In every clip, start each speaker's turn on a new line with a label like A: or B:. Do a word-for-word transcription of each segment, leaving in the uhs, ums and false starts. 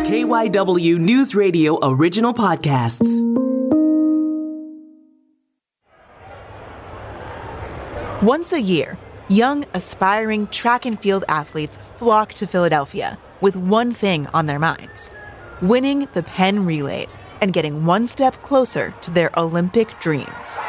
A: K Y W News Radio original podcasts.
B: Once a year, young, aspiring track and field athletes flock to Philadelphia with one thing on their minds: winning the Penn Relays and getting one step closer to their Olympic dreams.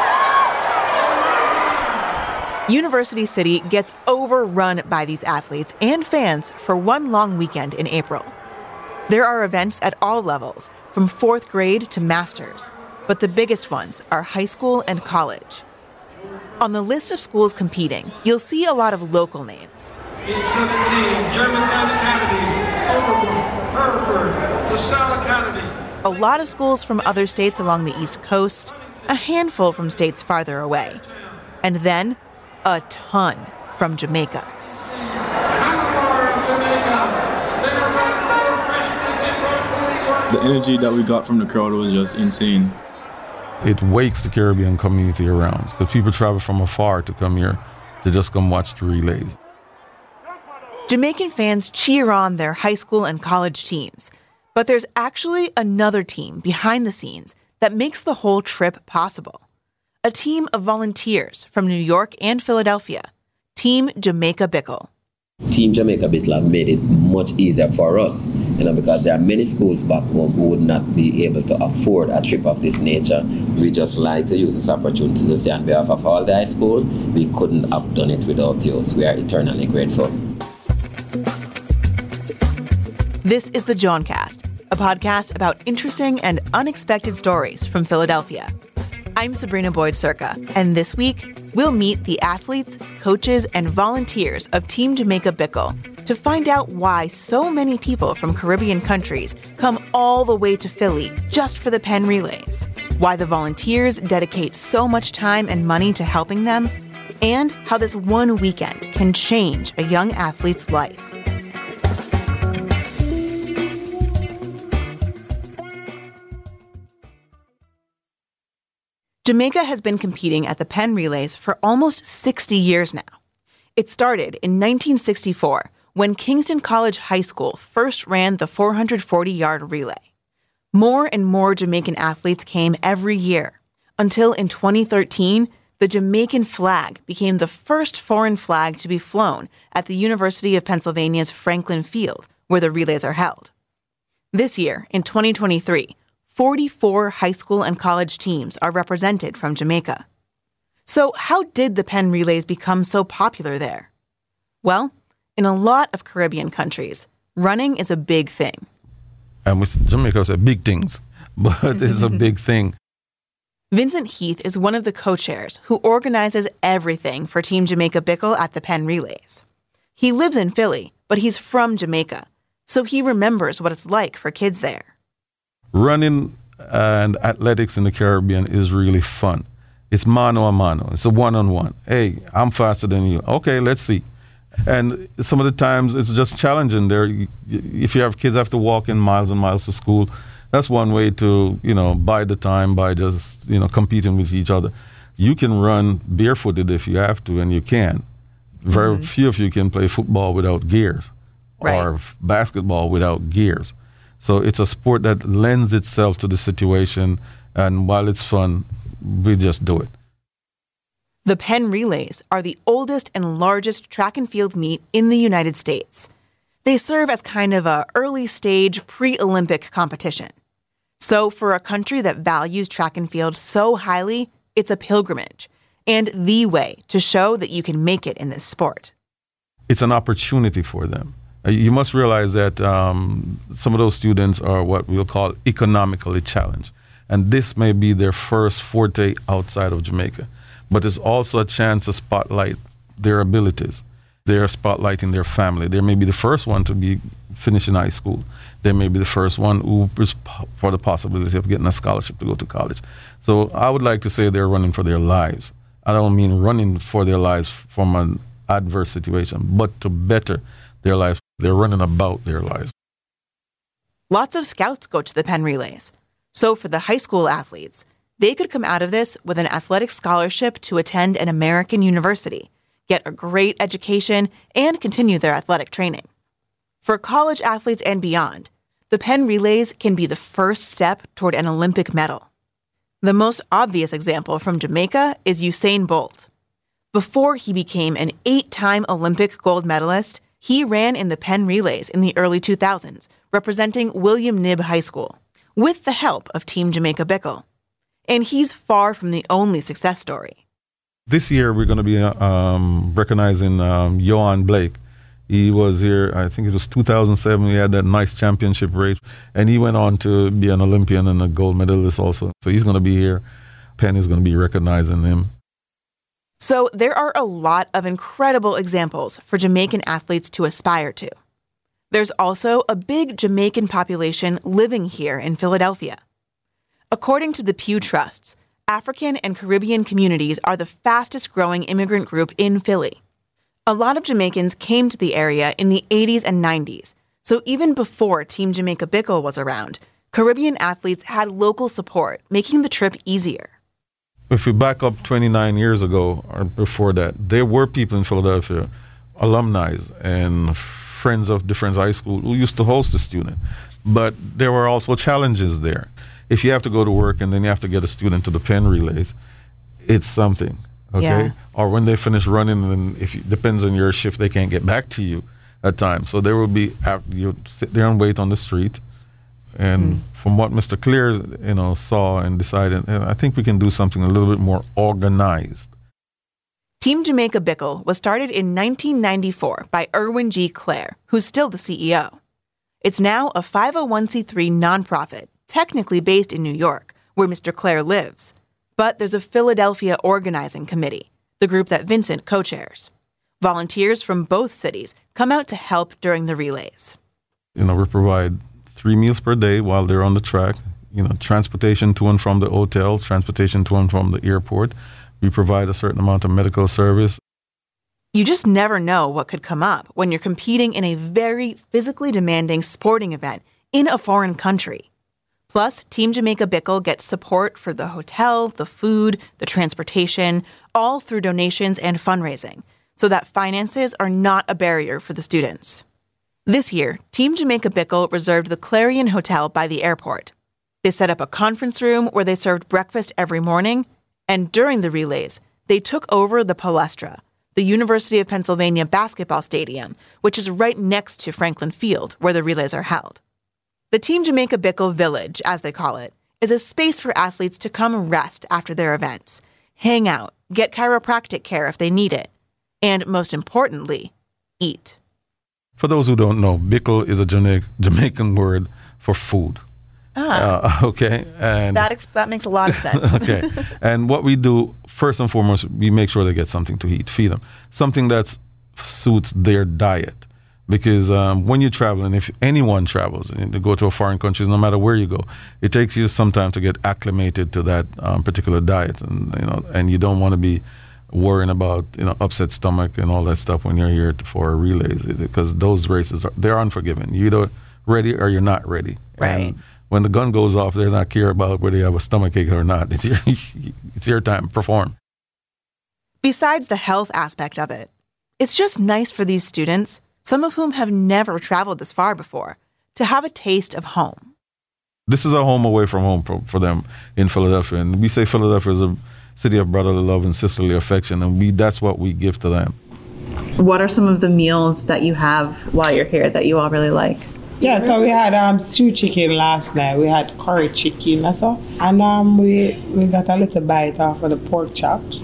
B: University City gets overrun by these athletes and fans for one long weekend in April. There are events at all levels, from fourth grade to masters, but the biggest ones are high school and college. On the list of schools competing, you'll see a lot of local names.
C: eight seventeen, Germantown Academy, Overbrook, Hereford, LaSalle Academy.
B: A lot of schools from other states along the East Coast, a handful from states farther away, and then a ton from Jamaica.
D: The energy that we got from the crowd was just insane.
E: It wakes the Caribbean community around because people travel from afar to come here to just come watch the relays.
B: Jamaican fans cheer on their high school and college teams, but there's actually another team behind the scenes that makes the whole trip possible. A team of volunteers from New York and Philadelphia, Team Jamaica Bickle.
F: Team Jamaica Bickle have made it much easier for us, you know, because there are many schools back home who would not be able to afford a trip of this nature. We just like to use this opportunity to say on behalf of all the high school, we couldn't have done it without you. So we are eternally grateful.
B: This is the Johncast, a podcast about interesting and unexpected stories from Philadelphia. I'm Sabrina Boyd-Circa, and this week, we'll meet the athletes, coaches, and volunteers of Team Jamaica Bickle to find out why so many people from Caribbean countries come all the way to Philly just for the Penn Relays, why the volunteers dedicate so much time and money to helping them, and how this one weekend can change a young athlete's life. Jamaica has been competing at the Penn Relays for almost sixty years now. It started in nineteen sixty-four when Kingston College High School first ran the four hundred forty-yard relay. More and more Jamaican athletes came every year, until in twenty thirteen, the Jamaican flag became the first foreign flag to be flown at the University of Pennsylvania's Franklin Field, where the relays are held. This year, in twenty twenty-three, forty-four high school and college teams are represented from Jamaica. So how did the Penn Relays become so popular there? Well, in a lot of Caribbean countries, running is a big thing.
E: And we, Jamaica said big things, but it's a big thing.
B: Vincent Heath is one of the co-chairs who organizes everything for Team Jamaica Bickle at the Penn Relays. He lives in Philly, but he's from Jamaica, so he remembers what it's like for kids there.
E: Running and athletics in the Caribbean is really fun. It's mano a mano. It's a one-on-one. Hey, I'm faster than you. Okay, let's see. And some of the times it's just challenging. There, if you have kids have to walk in miles and miles to school, that's one way to, you know, buy the time by just, you know, competing with each other. You can run barefooted if you have to, and you can. Very mm-hmm. few of you can play football without gears, right, or basketball without gears. So it's a sport that lends itself to the situation, and while it's fun, we just do it.
B: The Penn Relays are the oldest and largest track and field meet in the United States. They serve as kind of a early-stage pre-Olympic competition. So for a country that values track and field so highly, it's a pilgrimage and the way to show that you can make it in this sport.
E: It's an opportunity for them. You must realize that um, some of those students are what we'll call economically challenged. And this may be their first forte outside of Jamaica. But it's also a chance to spotlight their abilities. They're spotlighting their family. They may be the first one to be finishing high school. They may be the first one who is for the possibility of getting a scholarship to go to college. So I would like to say they're running for their lives. I don't mean running for their lives from an adverse situation, but to better their lives. They're running about their lives.
B: Lots of scouts go to the Penn Relays. So for the high school athletes, they could come out of this with an athletic scholarship to attend an American university, get a great education, and continue their athletic training. For college athletes and beyond, the Penn Relays can be the first step toward an Olympic medal. The most obvious example from Jamaica is Usain Bolt. Before he became an eight-time Olympic gold medalist, he ran in the Penn Relays in the early two thousands, representing William Knibb High School, with the help of Team Jamaica Bickle. And he's far from the only success story.
E: This year, we're going to be um, recognizing um, Johan Blake. He was here, I think it was two thousand seven, we had that nice championship race, and he went on to be an Olympian and a gold medalist also. So he's going to be here. Penn is going to be recognizing him.
B: So there are a lot of incredible examples for Jamaican athletes to aspire to. There's also a big Jamaican population living here in Philadelphia. According to the Pew Trusts, African and Caribbean communities are the fastest growing immigrant group in Philly. A lot of Jamaicans came to the area in the eighties and nineties, so even before Team Jamaica Bickle was around, Caribbean athletes had local support, making the trip easier.
E: If we back up twenty-nine years ago or before that, there were people in Philadelphia, alumni and friends of different high schools who used to host a student. But there were also challenges there. If you have to go to work and then you have to get a student to the Penn Relays, it's something. Okay, yeah. Or when they finish running, and if it depends on your shift, they can't get back to you at times. So there will be, you sit there and wait on the street. And mm. from what Mister Clear, you know, saw and decided, I think we can do something a little bit more organized.
B: Team Jamaica Bickle was started in nineteen ninety-four by Irwin G. Clare, who's still the C E O. It's now a five oh one c three nonprofit, technically based in New York, where Mister Clare lives. But there's a Philadelphia organizing committee, the group that Vincent co-chairs. Volunteers from both cities come out to help during the relays.
E: You know, we provide three meals per day while they're on the track, you know, transportation to and from the hotel, transportation to and from the airport. We provide a certain amount of medical service.
B: You just never know what could come up when you're competing in a very physically demanding sporting event in a foreign country. Plus, Team Jamaica Bickle gets support for the hotel, the food, the transportation, all through donations and fundraising, so that finances are not a barrier for the students. This year, Team Jamaica Bickle reserved the Clarion Hotel by the airport. They set up a conference room where they served breakfast every morning, and during the relays, they took over the Palestra, the University of Pennsylvania basketball stadium, which is right next to Franklin Field, where the relays are held. The Team Jamaica Bickle Village, as they call it, is a space for athletes to come rest after their events, hang out, get chiropractic care if they need it, and most importantly, eat.
E: For those who don't know, bickle is a Jama- Jamaican word for food.
B: Ah,
E: uh, okay. And
B: that ex- that makes a lot of sense.
E: Okay. And what we do, first and foremost, we make sure they get something to eat, feed them, something that suits their diet. Because um, when you travel, and if anyone travels, and to go to a foreign country, no matter where you go, it takes you some time to get acclimated to that um, particular diet, and you know, and you don't want to be worrying about you know upset stomach and all that stuff when you're here for relays, because those races are they're unforgiving. You're either ready or you're not ready.
B: Right.
E: And when the gun goes off, they're not care about whether you have a stomach ache or not. It's your it's your time. Perform.
B: Besides the health aspect of it, it's just nice for these students, some of whom have never traveled this far before, to have a taste of home.
E: This is a home away from home for, for them in Philadelphia. And we say Philadelphia is a city of brotherly love and sisterly affection, and we that's what we give to them.
B: What are some of the meals that you have while you're here that you all really like?
G: Yeah, so we had um, stew chicken last night. We had curry chicken also. And um, we, we got a little bite off of the pork chops.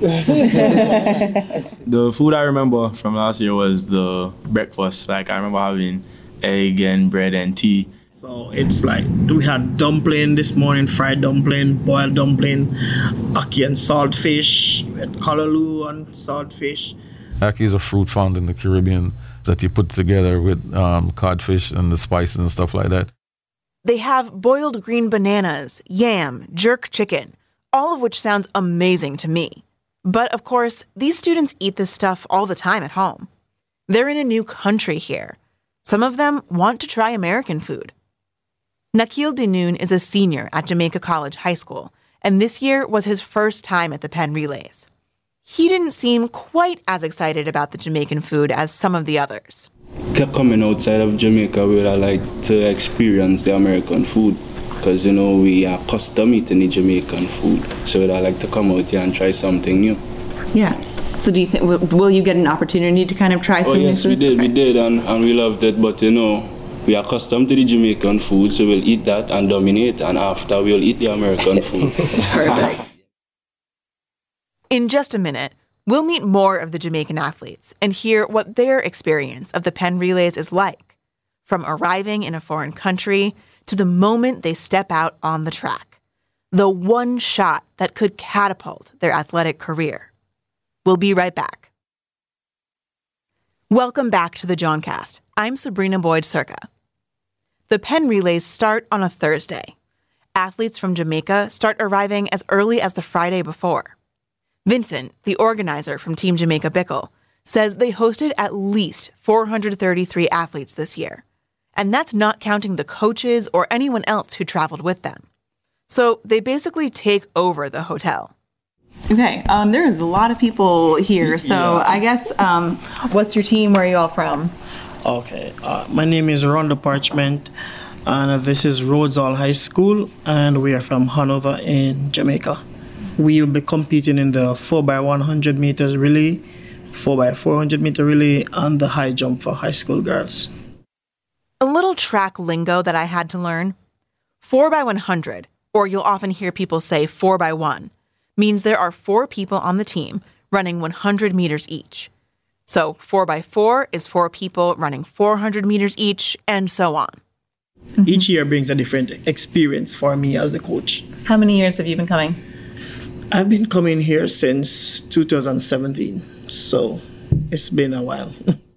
D: The food I remember from last year was the breakfast. Like, I remember having egg and bread and tea.
H: So it's like, we had dumpling this morning, fried dumpling, boiled dumpling, ackee and saltfish, we had callaloo and saltfish.
E: Ackee is a fruit found in the Caribbean that you put together with um, codfish and the spices and stuff like that.
B: They have boiled green bananas, yam, jerk chicken, all of which sounds amazing to me. But of course, these students eat this stuff all the time at home. They're in a new country here. Some of them want to try American food. Nakil Dinoon is a senior at Jamaica College High School, and this year was his first time at the Penn Relays. He didn't seem quite as excited about the Jamaican food as some of the others.
I: Coming outside of Jamaica, we would like to experience the American food because, you know, we are accustomed eating the Jamaican food. So we'd like to come out here and try something new.
B: Yeah. So do you think, will you get an opportunity to kind of try some
I: oh,
B: new
I: yes,
B: foods?
I: we did,
B: okay.
I: we did, and, and we loved it. But, you know, we are accustomed to the Jamaican food, so we'll eat that and dominate, and after we'll eat the American food.
B: Perfect. In just a minute, we'll meet more of the Jamaican athletes and hear what their experience of the Penn Relays is like, from arriving in a foreign country to the moment they step out on the track, the one shot that could catapult their athletic career. We'll be right back. Welcome back to the Johncast. I'm Sabrina Boyd-Circa. The Penn Relays start on a Thursday. Athletes from Jamaica start arriving as early as the Friday before. Vincent, the organizer from Team Jamaica Bickle, says they hosted at least four hundred thirty-three athletes this year. And that's not counting the coaches or anyone else who traveled with them. So they basically take over the hotel. Okay, um, there's a lot of people here. So yeah. I guess, um, what's your team? Where are you all from?
H: Okay, uh, my name is Rhonda Parchment, and this is Rhodes Hall High School, and we are from Hanover in Jamaica. We will be competing in the four by one hundred meters relay, four by four hundred meter relay, and the high jump for high school girls.
B: A little track lingo that I had to learn. four by one hundred, or you'll often hear people say four by one, means there are four people on the team running one hundred meters each. So four by four is four people running four hundred meters each, and so on.
H: Mm-hmm. Each year brings a different experience for me as the coach.
B: How many years have you been coming?
H: I've been coming here since two thousand seventeen, so it's been a while.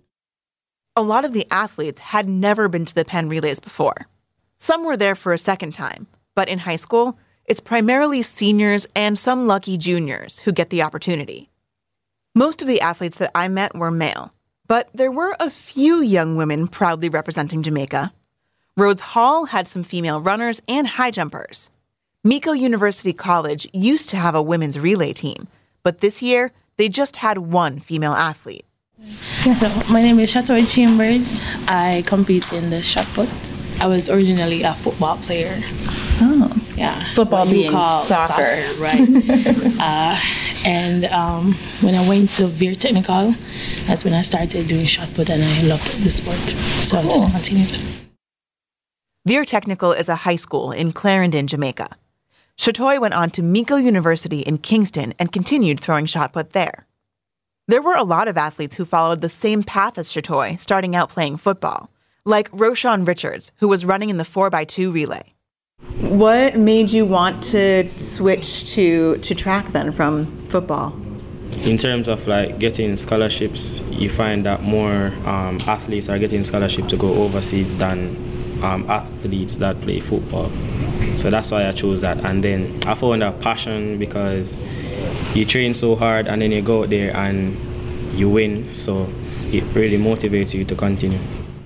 B: A lot of the athletes had never been to the Penn Relays before. Some were there for a second time, but in high school, it's primarily seniors and some lucky juniors who get the opportunity. Most of the athletes that I met were male, but there were a few young women proudly representing Jamaica. Rhodes Hall had some female runners and high jumpers. Miko University College used to have a women's relay team, but this year they just had one female athlete.
J: Yeah, so my name is Shatoi Chambers. I compete in the shot put. I was originally a football player.
B: Oh.
J: Yeah.
B: Football being
J: call
B: soccer.
J: soccer right. uh, and um, when I went to Veer Technical, that's when I started doing shot put, and I loved the sport. So cool. I just continued it.
B: Veer Technical is a high school in Clarendon, Jamaica. Shatoi went on to Miko University in Kingston and continued throwing shot put there. There were a lot of athletes who followed the same path as Shatoi, starting out playing football, like Roshan Richards, who was running in the four by two relay. What made you want to switch to, to track then from football?
K: In terms of like getting scholarships, you find that more um, athletes are getting scholarships to go overseas than um, athletes that play football. So that's why I chose that. And then I found a passion because you train so hard and then you go out there and you win. So it really motivates you to continue.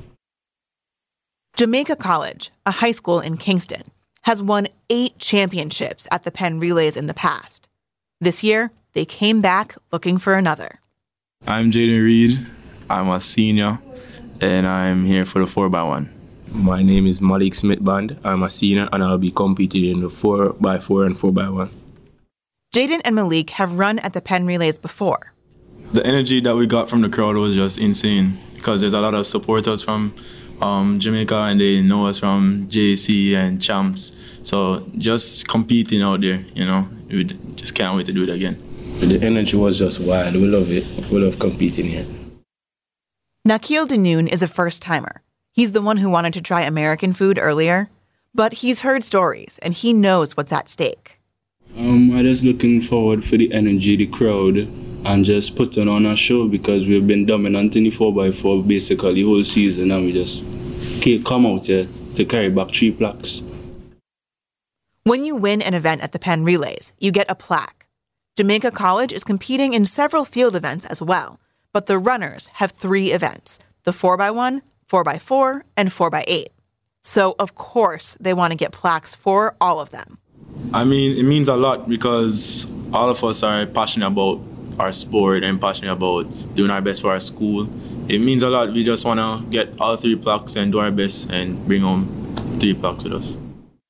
B: Jamaica College, a high school in Kingston, has won eight championships at the Penn Relays in the past. This year, they came back looking for another.
D: I'm Jaden Reed. I'm a senior, and I'm here for the four by one.
L: My name is Malik Smith Band. I'm a senior, and I'll be competing in the four by four and four by one.
B: Jaden and Malik have run at the Penn Relays before.
D: The energy that we got from the crowd was just insane because there's a lot of supporters from um, Jamaica, and they know us from J C and Champs. So just competing out there, you know, we just can't wait to do it again.
L: The energy was just wild. We love it. We love competing here.
B: Nakil Danoon is a first-timer. He's the one who wanted to try American food earlier, but he's heard stories and he knows what's at stake.
I: Um, I'm just looking forward for the energy, the crowd, and just putting on a show because we've been dominant in the four by four basically the whole season, and we just can't come out here to carry back three plaques.
B: When you win an event at the Penn Relays, you get a plaque. Jamaica College is competing in several field events as well, but the runners have three events, the four by one, four by four, and four by eight. So, of course, they want to get plaques for all of them.
D: I mean, it means a lot because all of us are passionate about our sport and passionate about doing our best for our school. it means a lot. We just want to get all three plaques and do our best and bring home three plaques with us.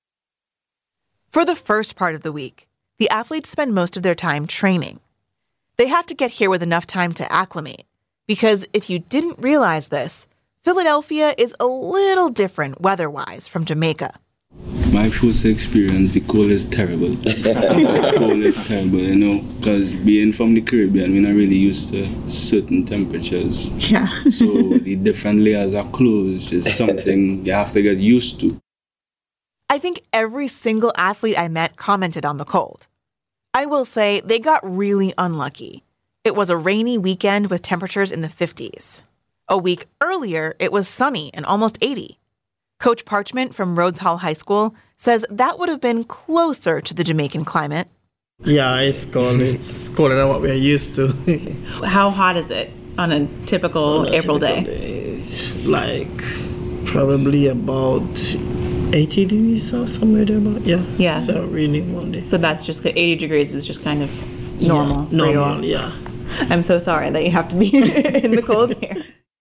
B: For the first part of the week, the athletes spend most of their time training. They have to get here with enough time to acclimate, because if you didn't realize this, Philadelphia is a little different weather-wise from Jamaica.
I: My first experience, the cold is terrible. The cold is terrible, you know, because being from the Caribbean, we're not really used to certain temperatures.
B: Yeah.
I: So the different layers of clothes is something you have to get used to.
B: I think every single athlete I met commented on the cold. I will say they got really unlucky. It was a rainy weekend with temperatures in the fifties. A week earlier, it was sunny and almost eighty. Coach Parchment from Rhodes Hall High School says that would have been closer to the Jamaican climate.
H: Yeah, it's cold. It's colder than what we're used to.
B: How hot is it on a typical
H: on a
B: April
H: typical
B: day?
H: day? It's like probably about eighty degrees or somewhere there. About yeah.
B: Yeah.
H: So really one day.
B: So that's just eighty degrees is just kind of normal.
H: Yeah, normal, yeah.
B: I'm so sorry that you have to be in the cold here.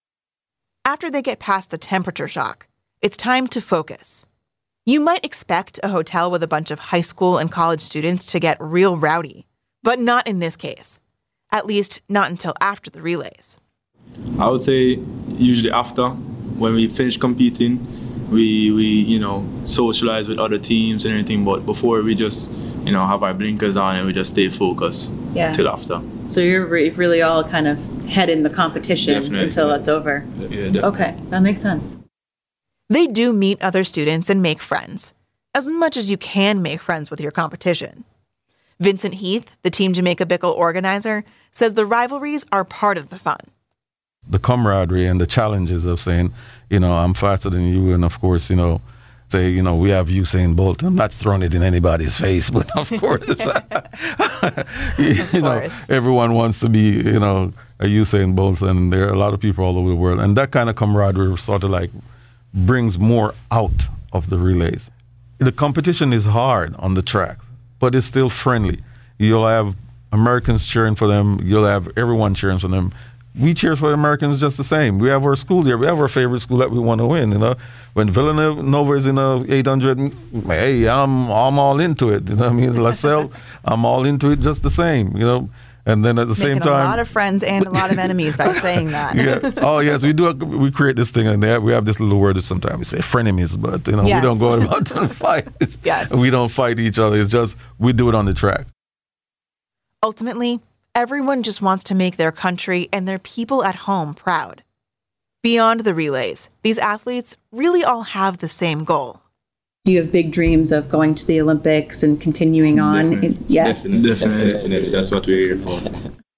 B: After they get past the temperature shock, it's time to focus. You might expect a hotel with a bunch of high school and college students to get real rowdy, but not in this case. At least not until after the relays.
D: I would say usually after, when we finish competing, we, we you know, socialize with other teams and everything, but before we just, you know, have our blinkers on and we just stay focused
B: Yeah.
D: till after.
B: So you're re- really all kind of head in the competition
D: Definitely.
B: until it's over.
D: Yeah, definitely.
B: Okay, that makes sense. They do meet other students and make friends, as much as you can make friends with your competition. Vincent Heath, the Team Jamaica Bickle organizer, says the rivalries are part of the fun.
E: The camaraderie and the challenges of saying, you know, I'm faster than you, and of course, you know, say, you know, we have Usain Bolt. I'm not throwing it in anybody's face, but of course, you
B: of
E: know,
B: course.
E: everyone wants to be, you know, a Usain Bolt, and there are a lot of people all over the world, and that kind of camaraderie sort of like brings more out of the relays. The competition is hard on the track, but it's still friendly. You'll have Americans cheering for them. You'll have everyone cheering for them. We cheer for the Americans just the same. We have our schools here. We have our favorite school that we want to win. You know, when Villanova is in a eight hundred, hey, I'm I'm all into it. You know what I mean? LaSalle, I'm all into it just the same. You know, and then at the
B: Making
E: same time,
B: a lot of friends and a lot of enemies by saying that.
E: yeah. Oh yes, we do. We create this thing, and they have, we have this little word that sometimes we say frenemies, but you know,
B: Yes.
E: we don't go about and fight.
B: Yes.
E: We don't fight each other. It's just we do it on the track.
B: Ultimately, everyone just wants to make their country and their people at home proud. Beyond the relays, these athletes really all have the same goal. Do you have big dreams of going to the Olympics and continuing on?
L: Definitely.
B: Yeah.
L: Definitely. Definitely. Definitely. That's what we're here for.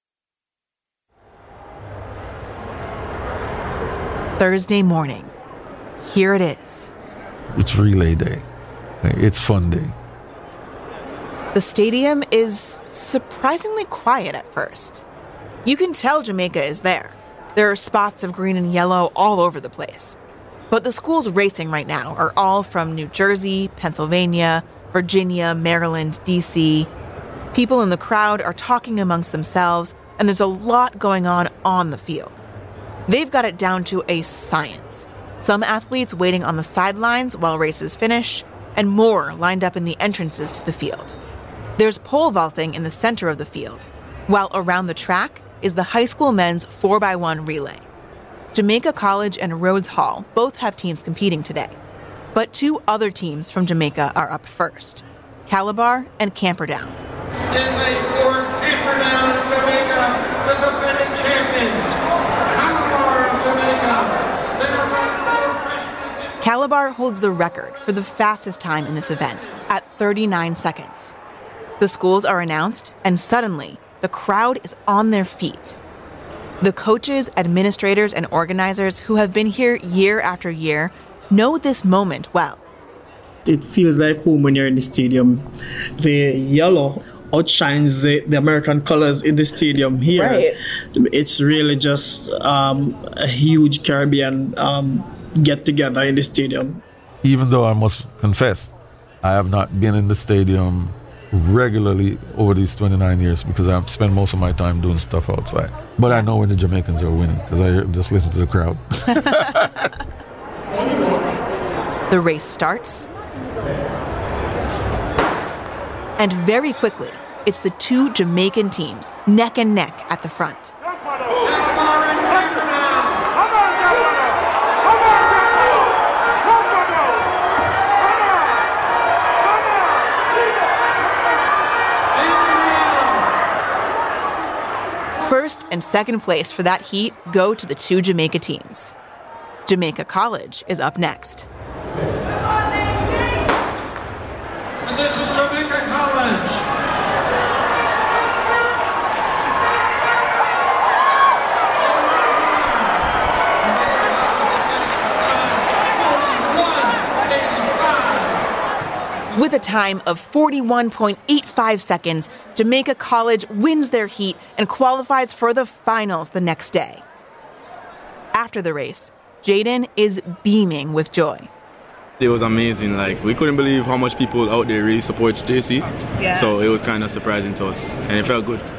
B: Thursday morning. Here it is.
E: It's relay day. It's fun day.
B: The stadium is surprisingly quiet at first. You can tell Jamaica is there. There are spots of green and yellow all over the place. But the schools racing right now are all from New Jersey, Pennsylvania, Virginia, Maryland, D C. People in the crowd are talking amongst themselves, and there's a lot going on on the field. They've got it down to a science. Some athletes waiting on the sidelines while races finish, and more lined up in the entrances to the field. There's pole vaulting in the center of the field, while around the track is the high school men's four by one relay. Jamaica College and Rhodes Hall both have teams competing today, but two other teams from Jamaica are up first, Calabar and Camperdown.
C: In lane four, Camperdown, Jamaica, the defending champions. Calabar of Jamaica, they are run four freshmen.
B: Calabar holds the record for the fastest time in this event at thirty-nine seconds. The schools are announced, and suddenly, the crowd is on their feet. The coaches, administrators, and organizers who have been here year after year know this moment well.
H: It feels like home when you're in the stadium. The yellow outshines the, the American colors in the stadium here.
B: Right.
H: It's really just um, a huge Caribbean um, get-together in the stadium.
E: Even though I must confess, I have not been in the stadium regularly over these twenty-nine years because I've spent most of my time doing stuff outside. But I know when the Jamaicans are winning because I just listen to the crowd.
B: The race starts. And very quickly, it's the two Jamaican teams neck and neck at the front. First and second place for that heat go to the two Jamaica teams. Jamaica College is up next.
C: And this is Jamaica College.
B: With a time of forty-one point eight five seconds, Jamaica College wins their heat and qualifies for the finals the next day. After the race, Jaden is beaming with joy.
L: It was amazing. Like, we couldn't believe how much people out there really supports J C.
B: Yeah.
L: So it was kind of surprising to us, and it felt good.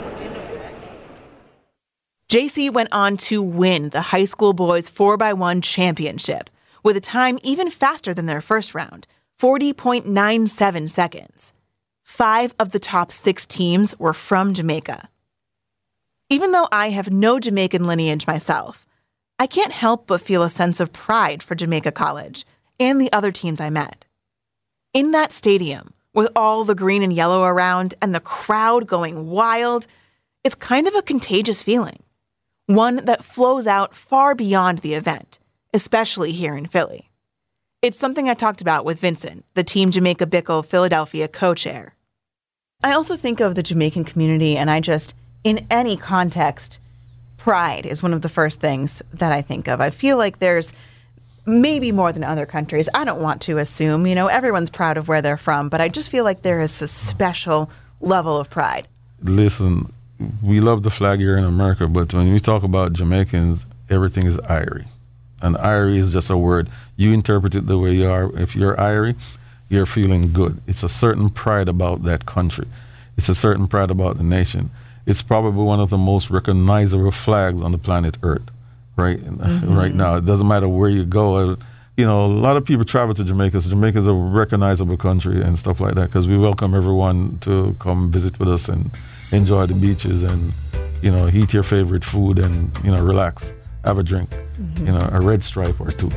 B: J C went on to win the high school boys four by one championship with a time even faster than their first round, forty point nine seven seconds. Five of the top six teams were from Jamaica. Even though I have no Jamaican lineage myself, I can't help but feel a sense of pride for Jamaica College and the other teams I met. In that stadium, with all the green and yellow around and the crowd going wild, it's kind of a contagious feeling, one that flows out far beyond the event, especially here in Philly. It's something I talked about with Vincent, the Team Jamaica Bickle Philadelphia co-chair. I also think of the Jamaican community, and I just, in any context, pride is one of the first things that I think of. I feel like there's maybe more than other countries. I don't want to assume, you know, everyone's proud of where they're from, but I just feel like there is a special level of pride.
E: Listen, we love the flag here in America, but when we talk about Jamaicans, everything is Irie. And Irie is just a word. You interpret it the way you are. If you're Irie, you're feeling good. It's a certain pride about that country. It's a certain pride about the nation. It's probably one of the most recognizable flags on the planet Earth, right? Mm-hmm. Right now. It doesn't matter where you go. You know, a lot of people travel to Jamaica. So Jamaica is a recognizable country and stuff like that because we welcome everyone to come visit with us and enjoy the beaches and, you know, eat your favorite food and, you know, relax. Have a drink, mm-hmm. you know, a red stripe or two.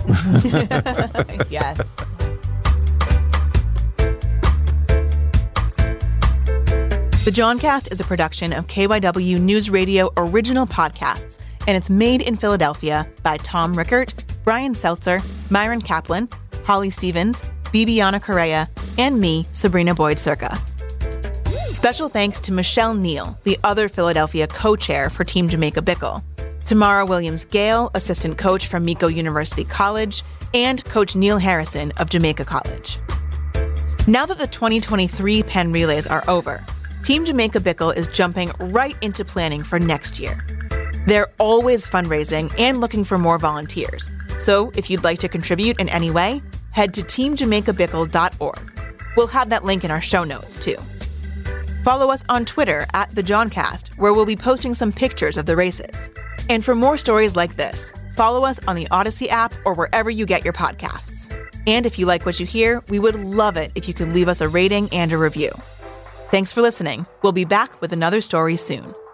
B: Yes. The Johncast is a production of K Y W News Radio original podcasts, and it's made in Philadelphia by Tom Rickert, Brian Seltzer, Myron Kaplan, Holly Stevens, Bibiana Correa, and me, Sabrina Boyd-Circa. Special thanks to Michelle Neal, the other Philadelphia co-chair for Team Jamaica Bickle, Tamara Williams-Gale, assistant coach from Miko University College, and Coach Neil Harrison of Jamaica College. Now that the twenty twenty-three Penn Relays are over, Team Jamaica Bickle is jumping right into planning for next year. They're always fundraising and looking for more volunteers. So if you'd like to contribute in any way, head to team jamaica bickle dot org. We'll have that link in our show notes, too. Follow us on Twitter at The Johncast, where we'll be posting some pictures of the races. And for more stories like this, follow us on the Odyssey app or wherever you get your podcasts. And if you like what you hear, we would love it if you could leave us a rating and a review. Thanks for listening. We'll be back with another story soon.